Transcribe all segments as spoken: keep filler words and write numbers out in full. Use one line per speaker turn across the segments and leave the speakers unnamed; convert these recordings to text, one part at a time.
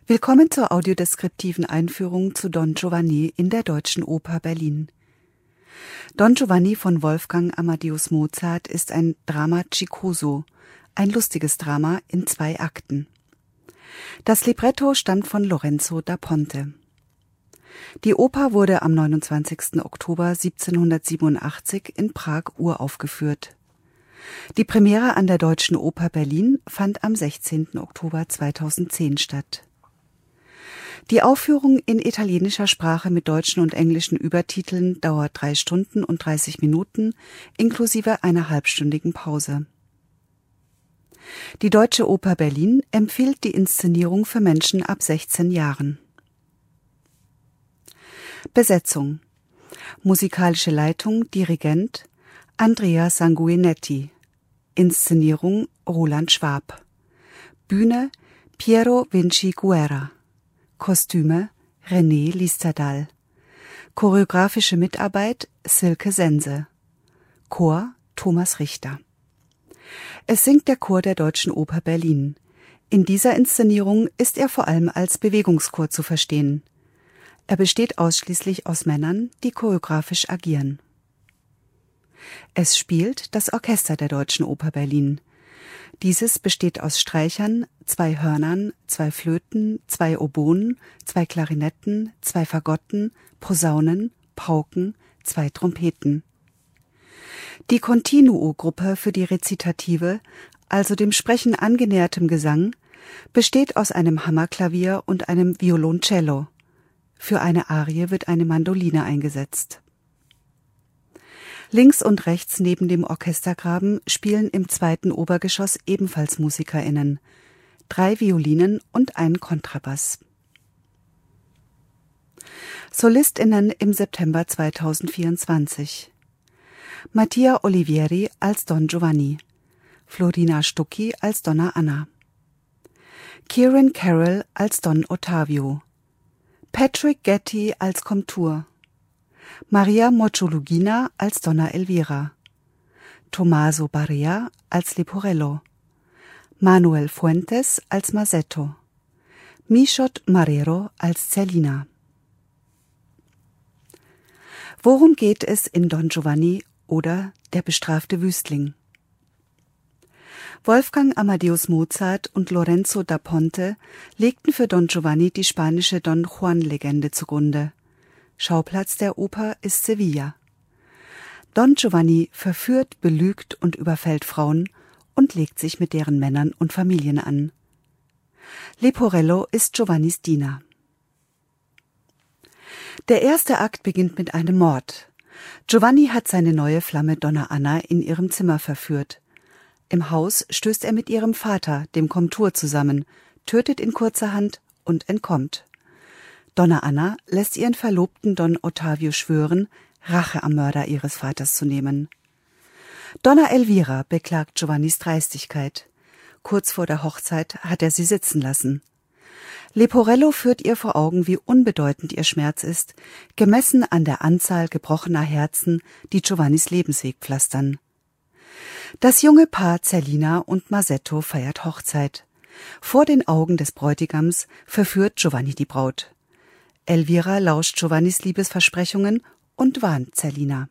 Willkommen zur audiodeskriptiven Einführung zu Don Giovanni in der Deutschen Oper Berlin. Don Giovanni von Wolfgang Amadeus Mozart ist ein Drama Gicoso, ein lustiges Drama in zwei Akten. Das Libretto stammt von Lorenzo da Ponte. Die Oper wurde am neunundzwanzigsten Oktober siebzehnhundertsiebenundachtzig in Prag uraufgeführt. Die Premiere an der Deutschen Oper Berlin fand am sechzehnten Oktober zweitausendzehn statt. Die Aufführung in italienischer Sprache mit deutschen und englischen Übertiteln dauert drei Stunden und dreißig Minuten inklusive einer halbstündigen Pause. Die Deutsche Oper Berlin empfiehlt die Inszenierung für Menschen ab sechzehn Jahren. Besetzung: Musikalische Leitung, Dirigent Andrea Sanguinetti. Inszenierung Roland Schwab. Bühne Piero Vinci Guerra. Kostüme René Listerdahl. Choreografische Mitarbeit Silke Sense. Chor Thomas Richter. Es singt der Chor der Deutschen Oper Berlin. In dieser Inszenierung ist er vor allem als Bewegungschor zu verstehen. Er besteht ausschließlich aus Männern, die choreografisch agieren. Es spielt das Orchester der Deutschen Oper Berlin. Dieses besteht aus Streichern, zwei Hörnern, zwei Flöten, zwei Oboen, zwei Klarinetten, zwei Fagotten, Posaunen, Pauken, zwei Trompeten. Die Continuo-Gruppe für die Rezitative, also dem Sprechen angenähertem Gesang, besteht aus einem Hammerklavier und einem Violoncello. Für eine Arie wird eine Mandoline eingesetzt. Links und rechts neben dem Orchestergraben spielen im zweiten Obergeschoss ebenfalls MusikerInnen, drei Violinen und ein Kontrabass. SolistInnen im September zweitausendvierundzwanzig: Mattia Olivieri als Don Giovanni, Florina Stucchi als Donna Anna, Kieran Carroll als Don Ottavio, Patrick Getty als Komtur, Maria Mocciolugina als Donna Elvira, Tommaso Barea als Leporello, Manuel Fuentes als Masetto, Michot Marrero als Zerlina. Worum geht es in Don Giovanni oder Der bestrafte Wüstling? Wolfgang Amadeus Mozart und Lorenzo da Ponte legten für Don Giovanni die spanische Don Juan-Legende zugrunde. Schauplatz der Oper ist Sevilla. Don Giovanni verführt, belügt und überfällt Frauen und legt sich mit deren Männern und Familien an. Leporello ist Giovannis Diener. Der erste Akt beginnt mit einem Mord. Giovanni hat seine neue Flamme Donna Anna in ihrem Zimmer verführt. Im Haus stößt er mit ihrem Vater, dem Komtur, zusammen, tötet ihn kurzerhand und entkommt. Donna Anna lässt ihren Verlobten Don Ottavio schwören, Rache am Mörder ihres Vaters zu nehmen. Donna Elvira beklagt Giovannis Dreistigkeit. Kurz vor der Hochzeit hat er sie sitzen lassen. Leporello führt ihr vor Augen, wie unbedeutend ihr Schmerz ist, gemessen an der Anzahl gebrochener Herzen, die Giovannis Lebensweg pflastern. Das junge Paar Zerlina und Masetto feiert Hochzeit. Vor den Augen des Bräutigams verführt Giovanni die Braut. Elvira lauscht Giovannis Liebesversprechungen und warnt Zerlina.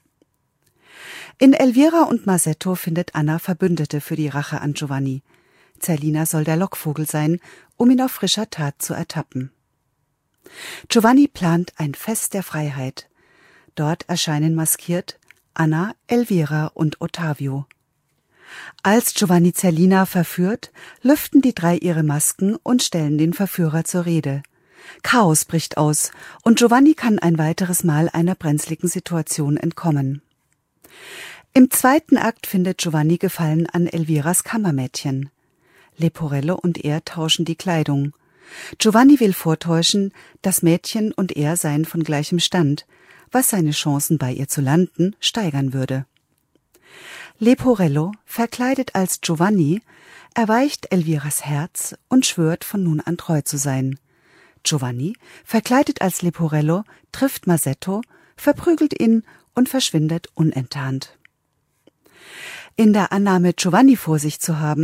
In Elvira und Masetto findet Anna Verbündete für die Rache an Giovanni. Zerlina soll der Lockvogel sein, um ihn auf frischer Tat zu ertappen. Giovanni plant ein Fest der Freiheit. Dort erscheinen maskiert Anna, Elvira und Ottavio. Als Giovanni Zerlina verführt, lüften die drei ihre Masken und stellen den Verführer zur Rede. Chaos bricht aus und Giovanni kann ein weiteres Mal einer brenzligen Situation entkommen. Im zweiten Akt findet Giovanni Gefallen an Elviras Kammermädchen. Leporello und er tauschen die Kleidung. Giovanni will vortäuschen, das Mädchen und er seien von gleichem Stand, was seine Chancen bei ihr zu landen steigern würde. Leporello, verkleidet als Giovanni, erweicht Elviras Herz und schwört, von nun an treu zu sein. Giovanni, verkleidet als Leporello, trifft Masetto, verprügelt ihn und verschwindet unenttarnt. In der Annahme, Giovanni vor sich zu haben,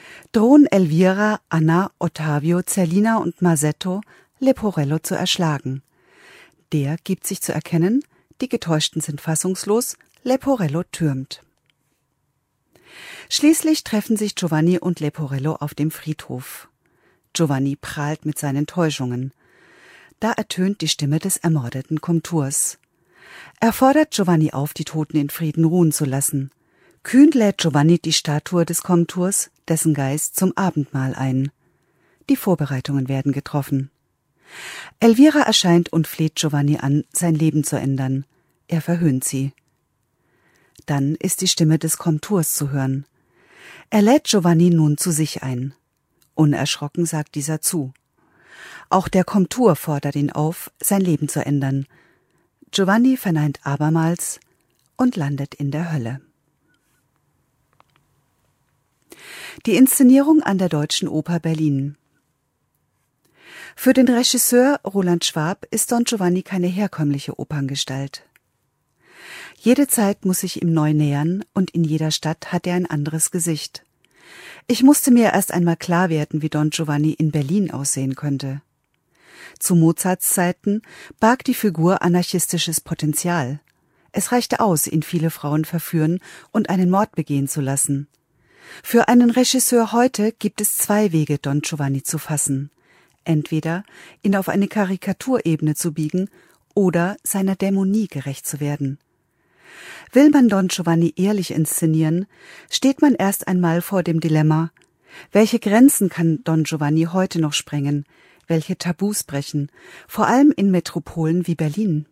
drohen Elvira, Anna, Ottavio, Zerlina und Masetto, Leporello zu erschlagen. Der gibt sich zu erkennen, die Getäuschten sind fassungslos, Leporello türmt. Schließlich treffen sich Giovanni und Leporello auf dem Friedhof. Giovanni prahlt mit seinen Täuschungen. Da ertönt die Stimme des ermordeten Komturs. Er fordert Giovanni auf, die Toten in Frieden ruhen zu lassen. Kühn lädt Giovanni die Statue des Komturs, dessen Geist, zum Abendmahl ein. Die Vorbereitungen werden getroffen. Elvira erscheint und fleht Giovanni an, sein Leben zu ändern. Er verhöhnt sie. Dann ist die Stimme des Komturs zu hören. Er lädt Giovanni nun zu sich ein. Unerschrocken sagt dieser zu. Auch der Komtur fordert ihn auf, sein Leben zu ändern. Giovanni verneint abermals und landet in der Hölle. Die Inszenierung an der Deutschen Oper Berlin. Für den Regisseur Roland Schwab ist Don Giovanni keine herkömmliche Operngestalt. Jede Zeit muss sich ihm neu nähern und in jeder Stadt hat er ein anderes Gesicht. Ich musste mir erst einmal klar werden, wie Don Giovanni in Berlin aussehen könnte. Zu Mozarts Zeiten barg die Figur anarchistisches Potenzial. Es reichte aus, ihn viele Frauen verführen und einen Mord begehen zu lassen. Für einen Regisseur heute gibt es zwei Wege, Don Giovanni zu fassen. Entweder ihn auf eine Karikaturebene zu biegen oder seiner Dämonie gerecht zu werden. Will man Don Giovanni ehrlich inszenieren, steht man erst einmal vor dem Dilemma: Welche Grenzen kann Don Giovanni heute noch sprengen, welche Tabus brechen, vor allem in Metropolen wie Berlin?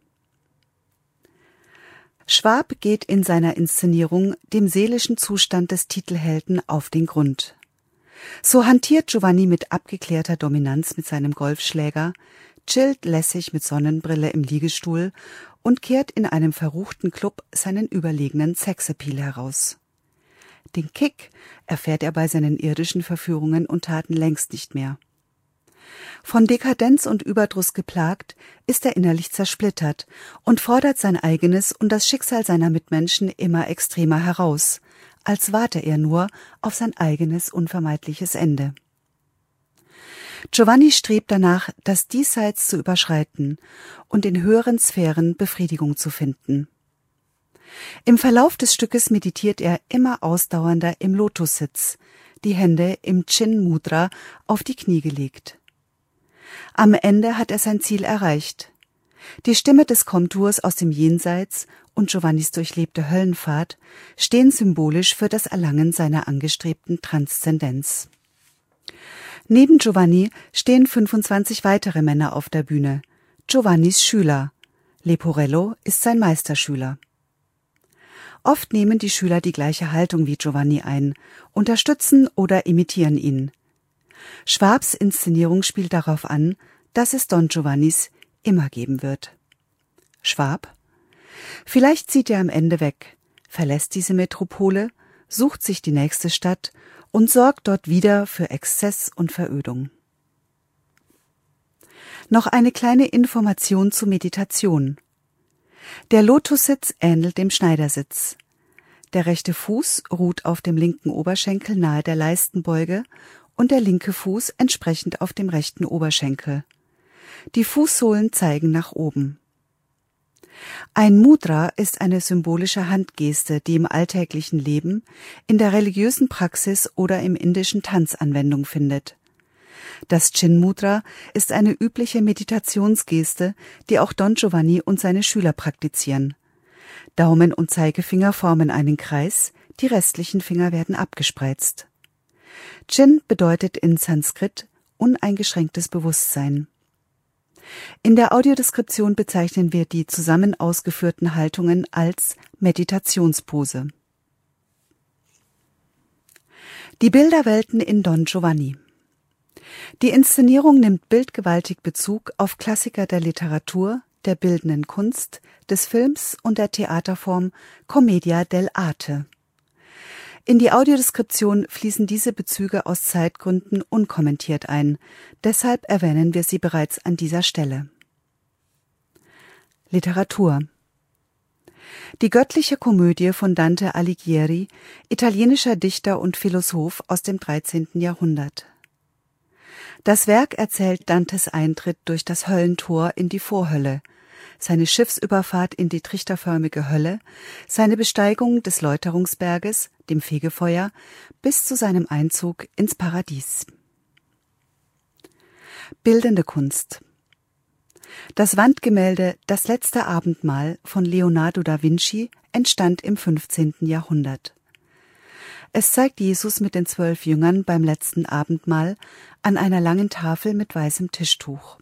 Schwab geht in seiner Inszenierung dem seelischen Zustand des Titelhelden auf den Grund. So hantiert Giovanni mit abgeklärter Dominanz mit seinem Golfschläger, chillt lässig mit Sonnenbrille im Liegestuhl und kehrt in einem verruchten Club seinen überlegenen Sexappeal heraus. Den Kick erfährt er bei seinen irdischen Verführungen und Taten längst nicht mehr. Von Dekadenz und Überdruss geplagt, ist er innerlich zersplittert und fordert sein eigenes und das Schicksal seiner Mitmenschen immer extremer heraus, als warte er nur auf sein eigenes unvermeidliches Ende. Giovanni strebt danach, das Diesseits zu überschreiten und in höheren Sphären Befriedigung zu finden. Im Verlauf des Stückes meditiert er immer ausdauernder im Lotussitz, die Hände im Chin Mudra auf die Knie gelegt. Am Ende hat er sein Ziel erreicht. Die Stimme des Komturs aus dem Jenseits und Giovannis durchlebte Höllenfahrt stehen symbolisch für das Erlangen seiner angestrebten Transzendenz. Neben Giovanni stehen fünfundzwanzig weitere Männer auf der Bühne, Giovannis Schüler. Leporello ist sein Meisterschüler. Oft nehmen die Schüler die gleiche Haltung wie Giovanni ein, unterstützen oder imitieren ihn. Schwabs Inszenierung spielt darauf an, dass es Don Giovannis immer geben wird. Schwab? Vielleicht zieht er am Ende weg, verlässt diese Metropole, sucht sich die nächste Stadt und sorgt dort wieder für Exzess und Verödung. Noch eine kleine Information zur Meditation. Der Lotussitz ähnelt dem Schneidersitz. Der rechte Fuß ruht auf dem linken Oberschenkel nahe der Leistenbeuge und der linke Fuß entsprechend auf dem rechten Oberschenkel. Die Fußsohlen zeigen nach oben. Ein Mudra ist eine symbolische Handgeste, die im alltäglichen Leben, in der religiösen Praxis oder im indischen Tanz Anwendung findet. Das Chin Mudra ist eine übliche Meditationsgeste, die auch Don Giovanni und seine Schüler praktizieren. Daumen und Zeigefinger formen einen Kreis, die restlichen Finger werden abgespreizt. Chin bedeutet in Sanskrit uneingeschränktes Bewusstsein. In der Audiodeskription bezeichnen wir die zusammen ausgeführten Haltungen als Meditationspose. Die Bilderwelten in Don Giovanni. Die Inszenierung nimmt bildgewaltig Bezug auf Klassiker der Literatur, der bildenden Kunst, des Films und der Theaterform Commedia dell'arte. In die Audiodeskription fließen diese Bezüge aus Zeitgründen unkommentiert ein, deshalb erwähnen wir sie bereits an dieser Stelle. Literatur. Die göttliche Komödie von Dante Alighieri, italienischer Dichter und Philosoph aus dem dreizehnten Jahrhundert. Das Werk erzählt Dantes Eintritt durch das Höllentor in die Vorhölle, seine Schiffsüberfahrt in die trichterförmige Hölle, seine Besteigung des Läuterungsberges, dem Fegefeuer, bis zu seinem Einzug ins Paradies. Bildende Kunst. Das Wandgemälde »Das letzte Abendmahl« von Leonardo da Vinci entstand im fünfzehnten Jahrhundert. Es zeigt Jesus mit den zwölf Jüngern beim letzten Abendmahl an einer langen Tafel mit weißem Tischtuch.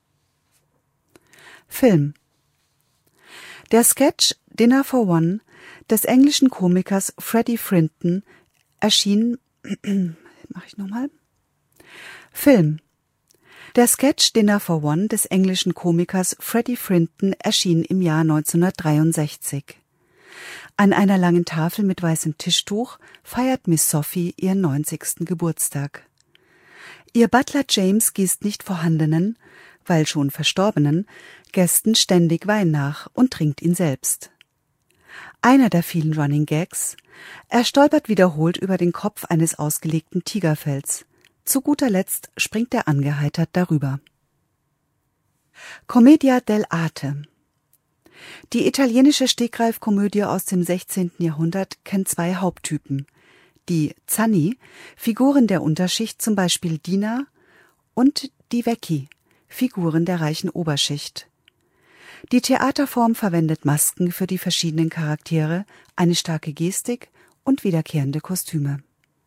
Film. Der Sketch »Dinner for One« des englischen Komikers Freddie Frinton erschien mach ich noch mal. Film. Der Sketch »Dinner for One« des englischen Komikers Freddie Frinton erschien im Jahr neunzehnhundertdreiundsechzig. An einer langen Tafel mit weißem Tischtuch feiert Miss Sophie ihren neunzigsten Geburtstag. Ihr Butler James gießt nicht vorhandenen, weil schon verstorbenen, Gästen ständig Wein nach und trinkt ihn selbst. Einer der vielen Running Gags: Er stolpert wiederholt über den Kopf eines ausgelegten Tigerfells. Zu guter Letzt springt er angeheitert darüber. Commedia dell'arte. Die italienische Stegreifkomödie aus dem sechzehnten Jahrhundert kennt zwei Haupttypen. Die Zanni, Figuren der Unterschicht, zum Beispiel Diener, und die Vecchi, Figuren der reichen Oberschicht. Die Theaterform verwendet Masken für die verschiedenen Charaktere, eine starke Gestik und wiederkehrende Kostüme.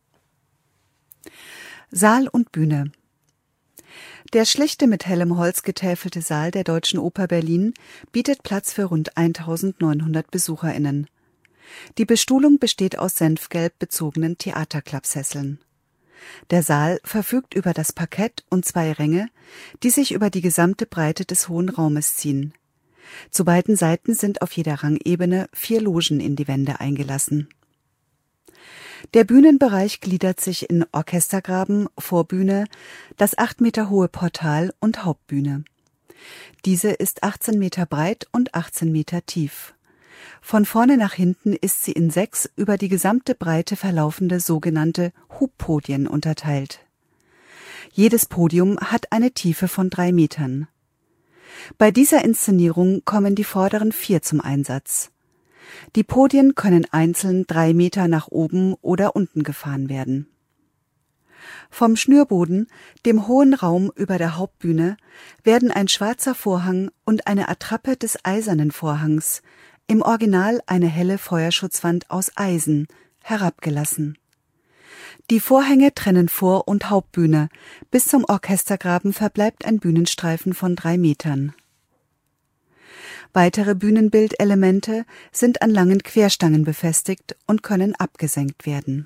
Saal und Bühne. Der schlichte, mit hellem Holz getäfelte Saal der Deutschen Oper Berlin bietet Platz für rund eintausendneunhundert BesucherInnen. Die Bestuhlung besteht aus senfgelb bezogenen Theaterklappsesseln. Der Saal verfügt über das Parkett und zwei Ränge, die sich über die gesamte Breite des hohen Raumes ziehen. Zu beiden Seiten sind auf jeder Rangebene vier Logen in die Wände eingelassen. Der Bühnenbereich gliedert sich in Orchestergraben, Vorbühne, das acht Meter hohe Portal und Hauptbühne. Diese ist achtzehn Meter breit und achtzehn Meter tief. Von vorne nach hinten ist sie in sechs über die gesamte Breite verlaufende sogenannte Hubpodien unterteilt. Jedes Podium hat eine Tiefe von drei Metern. Bei dieser Inszenierung kommen die vorderen vier zum Einsatz. Die Podien können einzeln drei Meter nach oben oder unten gefahren werden. Vom Schnürboden, dem hohen Raum über der Hauptbühne, werden ein schwarzer Vorhang und eine Attrappe des eisernen Vorhangs, im Original eine helle Feuerschutzwand aus Eisen, herabgelassen. Die Vorhänge trennen Vor- und Hauptbühne, bis zum Orchestergraben verbleibt ein Bühnenstreifen von drei Metern. Weitere Bühnenbildelemente sind an langen Querstangen befestigt und können abgesenkt werden.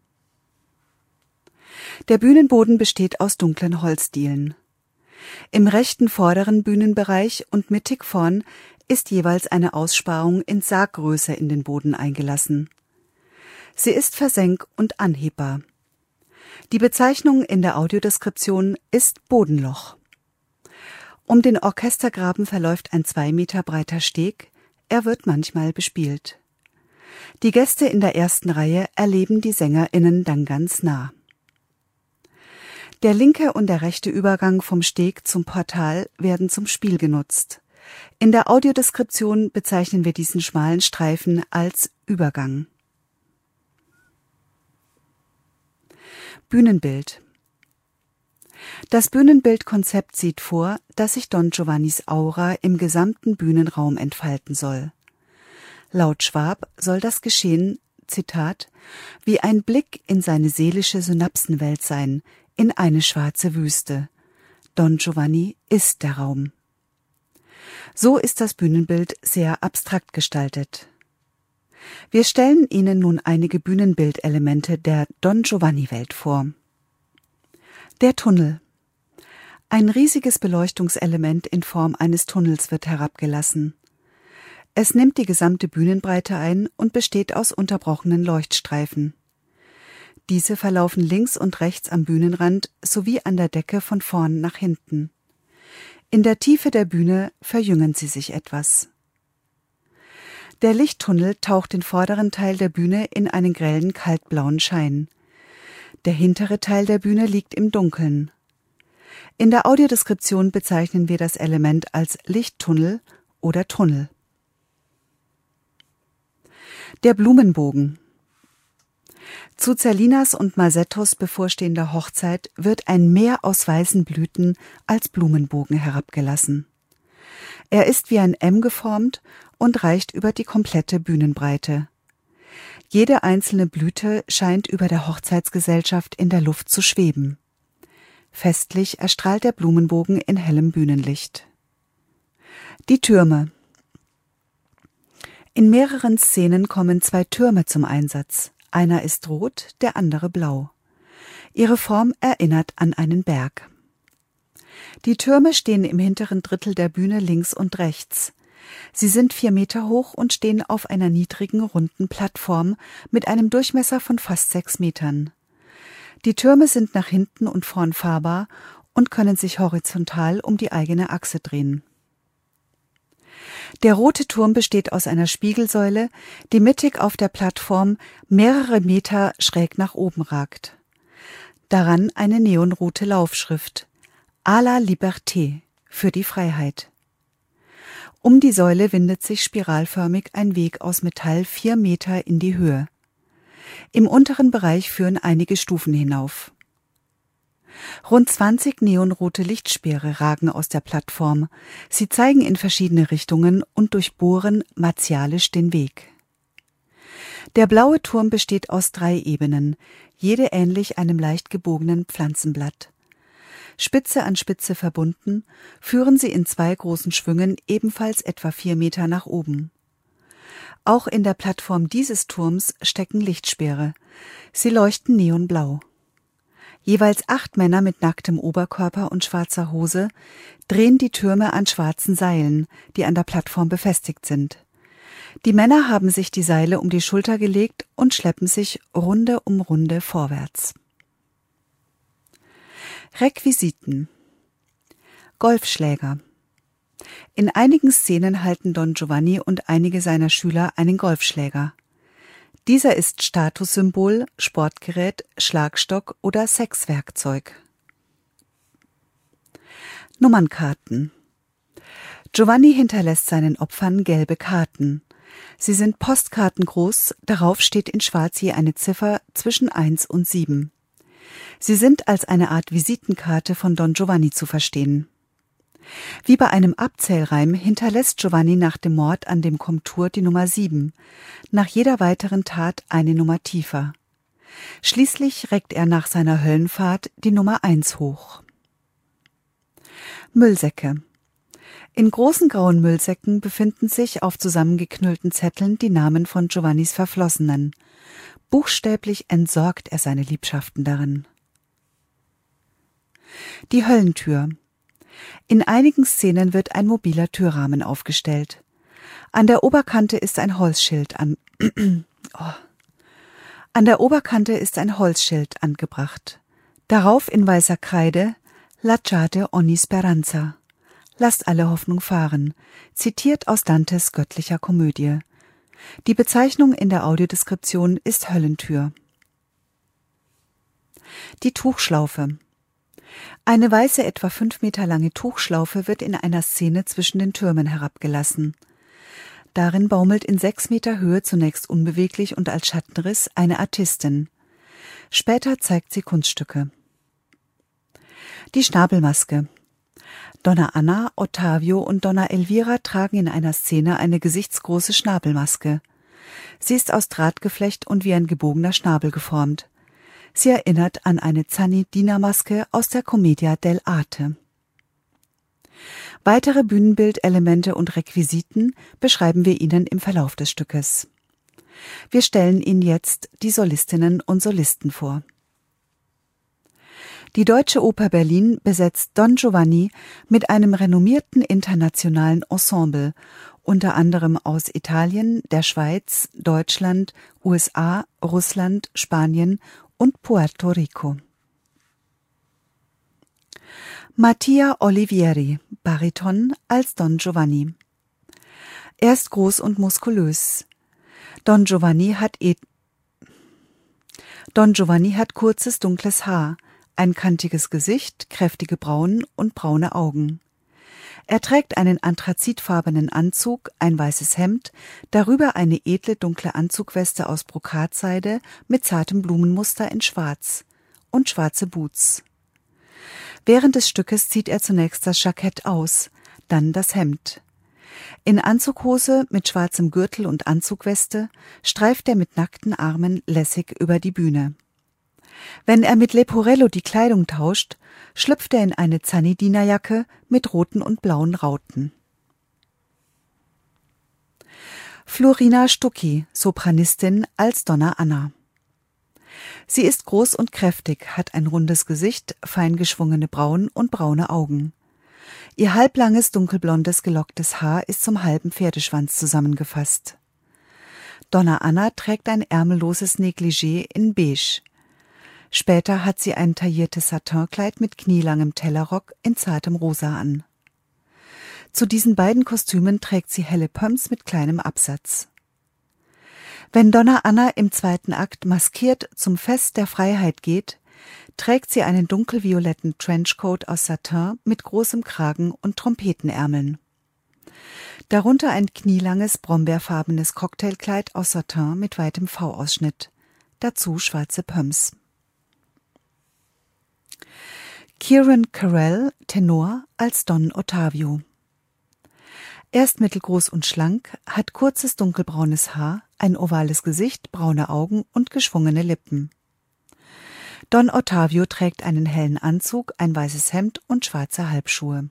Der Bühnenboden besteht aus dunklen Holzdielen. Im rechten vorderen Bühnenbereich und mittig vorn ist jeweils eine Aussparung in Sarggröße in den Boden eingelassen. Sie ist versenk- und anhebbar. Die Bezeichnung in der Audiodeskription ist Bodenloch. Um den Orchestergraben verläuft ein zwei Meter breiter Steg, er wird manchmal bespielt. Die Gäste in der ersten Reihe erleben die SängerInnen dann ganz nah. Der linke und der rechte Übergang vom Steg zum Portal werden zum Spiel genutzt. In der Audiodeskription bezeichnen wir diesen schmalen Streifen als Übergang. Bühnenbild. Das Bühnenbildkonzept sieht vor, dass sich Don Giovannis Aura im gesamten Bühnenraum entfalten soll. Laut Schwab soll das Geschehen, Zitat, wie ein Blick in seine seelische Synapsenwelt sein, in eine schwarze Wüste. Don Giovanni ist der Raum. So ist das Bühnenbild sehr abstrakt gestaltet. Wir stellen Ihnen nun einige Bühnenbildelemente der Don Giovanni-Welt vor. Der Tunnel. Ein riesiges Beleuchtungselement in Form eines Tunnels wird herabgelassen. Es nimmt die gesamte Bühnenbreite ein und besteht aus unterbrochenen Leuchtstreifen. Diese verlaufen links und rechts am Bühnenrand sowie an der Decke von vorn nach hinten. In der Tiefe der Bühne verjüngen sie sich etwas. Der Lichttunnel taucht den vorderen Teil der Bühne in einen grellen kaltblauen Schein. Der hintere Teil der Bühne liegt im Dunkeln. In der Audiodeskription bezeichnen wir das Element als Lichttunnel oder Tunnel. Der Blumenbogen. Zu Zerlinas und Masettos bevorstehender Hochzeit wird ein Meer aus weißen Blüten als Blumenbogen herabgelassen. Er ist wie ein M geformt und reicht über die komplette Bühnenbreite. Jede einzelne Blüte scheint über der Hochzeitsgesellschaft in der Luft zu schweben. Festlich erstrahlt der Blumenbogen in hellem Bühnenlicht. Die Türme. In mehreren Szenen kommen zwei Türme zum Einsatz. Einer ist rot, der andere blau. Ihre Form erinnert an einen Berg. Die Türme stehen im hinteren Drittel der Bühne links und rechts. Sie sind vier Meter hoch und stehen auf einer niedrigen, runden Plattform mit einem Durchmesser von fast sechs Metern. Die Türme sind nach hinten und vorn fahrbar und können sich horizontal um die eigene Achse drehen. Der rote Turm besteht aus einer Spiegelsäule, die mittig auf der Plattform mehrere Meter schräg nach oben ragt. Daran eine neonrote Laufschrift À la Liberté, für die Freiheit. Um die Säule windet sich spiralförmig ein Weg aus Metall vier Meter in die Höhe. Im unteren Bereich führen einige Stufen hinauf. Rund zwanzig neonrote Lichtspeere ragen aus der Plattform. Sie zeigen in verschiedene Richtungen und durchbohren martialisch den Weg. Der blaue Turm besteht aus drei Ebenen, jede ähnlich einem leicht gebogenen Pflanzenblatt. Spitze an Spitze verbunden, führen sie in zwei großen Schwüngen ebenfalls etwa vier Meter nach oben. Auch in der Plattform dieses Turms stecken Lichtspeere. Sie leuchten neonblau. Jeweils acht Männer mit nacktem Oberkörper und schwarzer Hose drehen die Türme an schwarzen Seilen, die an der Plattform befestigt sind. Die Männer haben sich die Seile um die Schulter gelegt und schleppen sich Runde um Runde vorwärts. Requisiten. Golfschläger. In einigen Szenen halten Don Giovanni und einige seiner Schüler einen Golfschläger. Dieser ist Statussymbol, Sportgerät, Schlagstock oder Sexwerkzeug. Nummernkarten. Giovanni hinterlässt seinen Opfern gelbe Karten. Sie sind postkartengroß, darauf steht in Schwarz je eine Ziffer zwischen eins und sieben. Sie sind als eine Art Visitenkarte von Don Giovanni zu verstehen. Wie bei einem Abzählreim hinterlässt Giovanni nach dem Mord an dem Komtur die Nummer sieben, nach jeder weiteren Tat eine Nummer tiefer. Schließlich reckt er nach seiner Höllenfahrt die Nummer eins hoch. Müllsäcke. In großen grauen Müllsäcken befinden sich auf zusammengeknüllten Zetteln die Namen von Giovannis Verflossenen. Buchstäblich entsorgt er seine Liebschaften darin. Die Höllentür. In einigen Szenen wird ein mobiler Türrahmen aufgestellt. An der Oberkante ist ein Holzschild an oh. An der Oberkante ist ein Holzschild angebracht. Darauf in weißer Kreide Lasciate ogni speranza. Lasst alle Hoffnung fahren, zitiert aus Dantes Göttlicher Komödie. Die Bezeichnung in der Audiodeskription ist Höllentür. Die Tuchschlaufe. Eine weiße, etwa fünf Meter lange Tuchschlaufe wird in einer Szene zwischen den Türmen herabgelassen. Darin baumelt in sechs Meter Höhe zunächst unbeweglich und als Schattenriss eine Artistin. Später zeigt sie Kunststücke. Die Schnabelmaske. Donna Anna, Ottavio und Donna Elvira tragen in einer Szene eine gesichtsgroße Schnabelmaske. Sie ist aus Drahtgeflecht und wie ein gebogener Schnabel geformt. Sie erinnert an eine Zanni-Diener-Maske aus der Commedia dell'arte. Weitere Bühnenbildelemente und Requisiten beschreiben wir Ihnen im Verlauf des Stückes. Wir stellen Ihnen jetzt die Solistinnen und Solisten vor. Die Deutsche Oper Berlin besetzt Don Giovanni mit einem renommierten internationalen Ensemble, unter anderem aus Italien, der Schweiz, Deutschland, U S A, Russland, Spanien und Puerto Rico. Mattia Olivieri, Bariton als Don Giovanni. Er ist groß und muskulös. Don Giovanni hat e Don Giovanni hat kurzes, dunkles Haar, ein kantiges Gesicht, kräftige Brauen und braune Augen. Er trägt einen anthrazitfarbenen Anzug, ein weißes Hemd, darüber eine edle, dunkle Anzugweste aus Brokatseide mit zartem Blumenmuster in Schwarz und schwarze Boots. Während des Stückes zieht er zunächst das Jackett aus, dann das Hemd. In Anzughose mit schwarzem Gürtel und Anzugweste streift er mit nackten Armen lässig über die Bühne. Wenn er mit Leporello die Kleidung tauscht, schlüpft er in eine Zanni-Dienerjacke mit roten und blauen Rauten. Florina Stucchi, Sopranistin als Donna Anna. Sie ist groß und kräftig, hat ein rundes Gesicht, fein geschwungene Brauen und braune Augen. Ihr halblanges, dunkelblondes, gelocktes Haar ist zum halben Pferdeschwanz zusammengefasst. Donna Anna trägt ein ärmelloses Negligé in beige. Später hat sie ein tailliertes Satinkleid mit knielangem Tellerrock in zartem Rosa an. Zu diesen beiden Kostümen trägt sie helle Pumps mit kleinem Absatz. Wenn Donna Anna im zweiten Akt maskiert zum Fest der Freiheit geht, trägt sie einen dunkelvioletten Trenchcoat aus Satin mit großem Kragen und Trompetenärmeln. Darunter ein knielanges, brombeerfarbenes Cocktailkleid aus Satin mit weitem V-Ausschnitt, dazu schwarze Pumps. Kieran Carell, Tenor, als Don Ottavio. Er ist mittelgroß und schlank, hat kurzes dunkelbraunes Haar, ein ovales Gesicht, braune Augen und geschwungene Lippen. Don Ottavio trägt einen hellen Anzug, ein weißes Hemd und schwarze Halbschuhe.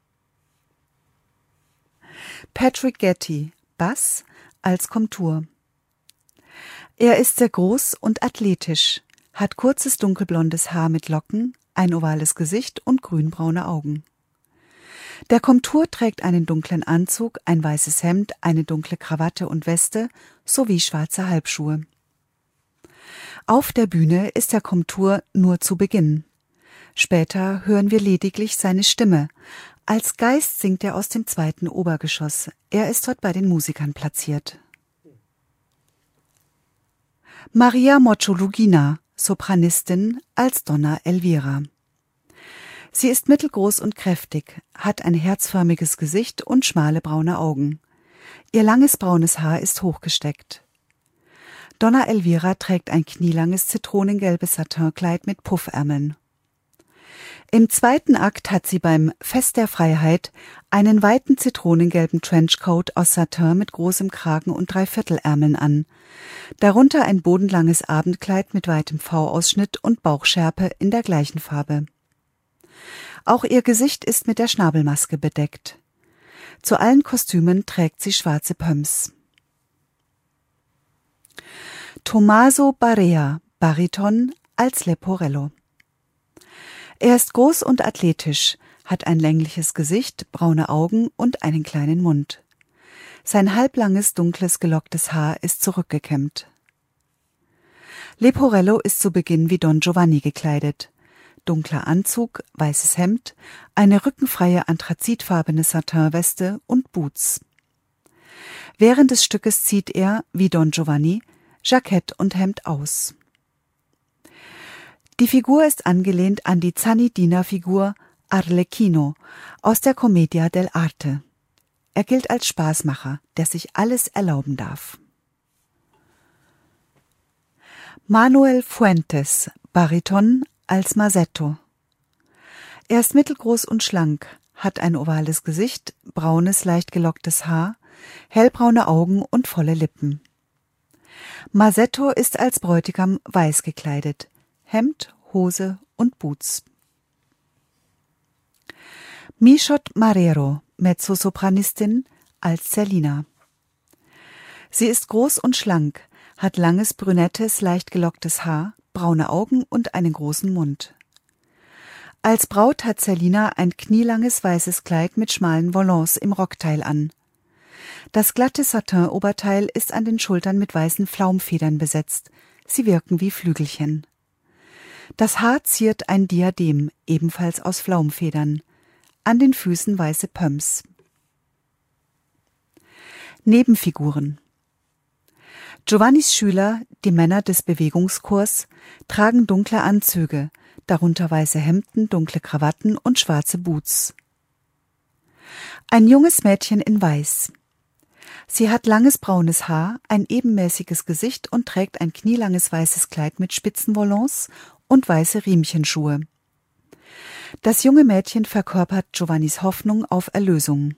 Patrick Getty, Bass, als Komtur. Er ist sehr groß und athletisch, hat kurzes dunkelblondes Haar mit Locken, ein ovales Gesicht und grünbraune Augen. Der Komtur trägt einen dunklen Anzug, ein weißes Hemd, eine dunkle Krawatte und Weste sowie schwarze Halbschuhe. Auf der Bühne ist der Komtur nur zu Beginn. Später hören wir lediglich seine Stimme. Als Geist singt er aus dem zweiten Obergeschoss. Er ist dort bei den Musikern platziert. Maria Mocciolugina, Sopranistin, als Donna Elvira. Sie ist mittelgroß und kräftig, hat ein herzförmiges Gesicht und schmale braune Augen. Ihr langes braunes Haar ist hochgesteckt. Donna Elvira trägt ein knielanges zitronengelbes Satinkleid mit Puffärmeln. Im zweiten Akt hat sie beim Fest der Freiheit einen weiten zitronengelben Trenchcoat aus Satin mit großem Kragen und Dreiviertelärmeln an, darunter ein bodenlanges Abendkleid mit weitem V-Ausschnitt und Bauchschärpe in der gleichen Farbe. Auch ihr Gesicht ist mit der Schnabelmaske bedeckt. Zu allen Kostümen trägt sie schwarze Pumps. Tommaso Barea, Bariton, als Leporello. Er ist groß und athletisch, hat ein längliches Gesicht, braune Augen und einen kleinen Mund. Sein halblanges, dunkles, gelocktes Haar ist zurückgekämmt. Leporello ist zu Beginn wie Don Giovanni gekleidet. Dunkler Anzug, weißes Hemd, eine rückenfreie anthrazitfarbene Satinweste und Boots. Während des Stückes zieht er, wie Don Giovanni, Jackett und Hemd aus. Die Figur ist angelehnt an die Zanni-Diener-Figur Arlecchino aus der Commedia dell'arte. Er gilt als Spaßmacher, der sich alles erlauben darf. Manuel Fuentes, Bariton, als Masetto. Er ist mittelgroß und schlank, hat ein ovales Gesicht, braunes, leicht gelocktes Haar, hellbraune Augen und volle Lippen. Masetto ist als Bräutigam weiß gekleidet, Hemd, Hose und Boots. Michot Marrero, Mezzosopranistin, als Zerlina. Sie ist groß und schlank, hat langes, brünettes, leicht gelocktes Haar, braune Augen und einen großen Mund. Als Braut hat Zerlina ein knielanges weißes Kleid mit schmalen Volants im Rockteil an. Das glatte Satin-Oberteil ist an den Schultern mit weißen Flaumfedern besetzt. Sie wirken wie Flügelchen. Das Haar ziert ein Diadem, ebenfalls aus Flaumfedern. An den Füßen weiße Pumps. Nebenfiguren. Giovannis Schüler, die Männer des Bewegungschors, tragen dunkle Anzüge, darunter weiße Hemden, dunkle Krawatten und schwarze Boots. Ein junges Mädchen in Weiß. Sie hat langes braunes Haar, ein ebenmäßiges Gesicht und trägt ein knielanges weißes Kleid mit spitzen Volants und weiße Riemchenschuhe. Das junge Mädchen verkörpert Giovannis Hoffnung auf Erlösung.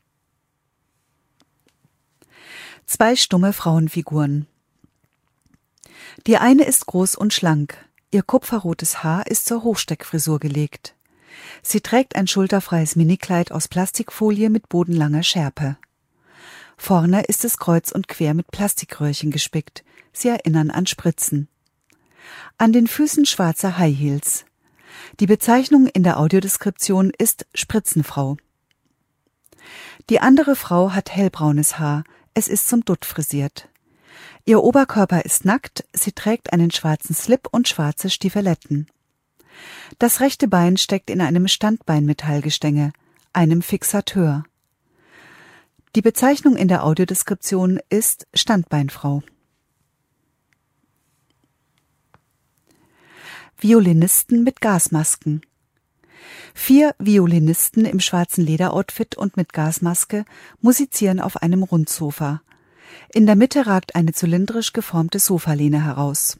Zwei stumme Frauenfiguren. Die eine ist groß und schlank. Ihr kupferrotes Haar ist zur Hochsteckfrisur gelegt. Sie trägt ein schulterfreies Minikleid aus Plastikfolie mit bodenlanger Schärpe. Vorne ist es kreuz und quer mit Plastikröhrchen gespickt. Sie erinnern an Spritzen. An den Füßen schwarze High Heels. Die Bezeichnung in der Audiodeskription ist Spritzenfrau. Die andere Frau hat hellbraunes Haar. Es ist zum Dutt frisiert. Ihr Oberkörper ist nackt, sie trägt einen schwarzen Slip und schwarze Stiefeletten. Das rechte Bein steckt in einem Standbeinmetallgestänge, einem Fixateur. Die Bezeichnung in der Audiodeskription ist Standbeinfrau. Violinisten mit Gasmasken. Vier Violinisten im schwarzen Lederoutfit und mit Gasmaske musizieren auf einem Rundsofa. In der Mitte ragt eine zylindrisch geformte Sofalehne heraus.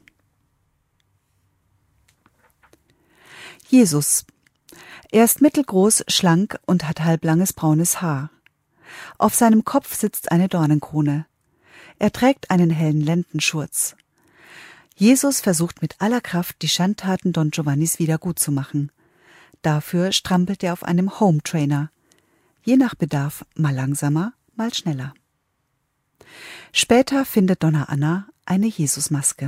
Jesus. Er ist mittelgroß, schlank und hat halblanges braunes Haar. Auf seinem Kopf sitzt eine Dornenkrone. Er trägt einen hellen Lendenschurz. Jesus versucht mit aller Kraft, die Schandtaten Don Giovannis wiedergutzumachen. Dafür strampelt er auf einem Home-Trainer. Je nach Bedarf mal langsamer, mal schneller. Später findet Donna Anna eine Jesusmaske.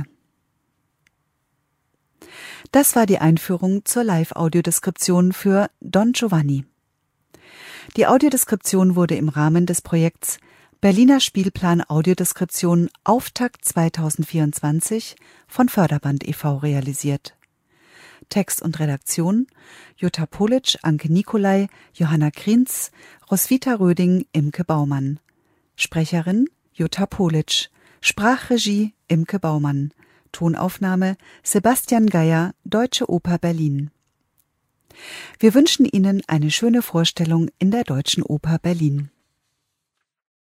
Das war die Einführung zur Live-Audiodeskription für Don Giovanni. Die Audiodeskription wurde im Rahmen des Projekts Berliner Spielplan Audiodeskription Auftakt zweitausendvierundzwanzig von Förderband e V realisiert. Text und Redaktion Jutta Polic, Anke Nicolai, Johanna Kriens, Roswitha Röding, Imke Baumann. Sprecherin Jutta Polic. Sprachregie Imke Baumann. Tonaufnahme Sebastian Geier, Deutsche Oper Berlin. Wir wünschen Ihnen eine schöne Vorstellung in der Deutschen Oper Berlin.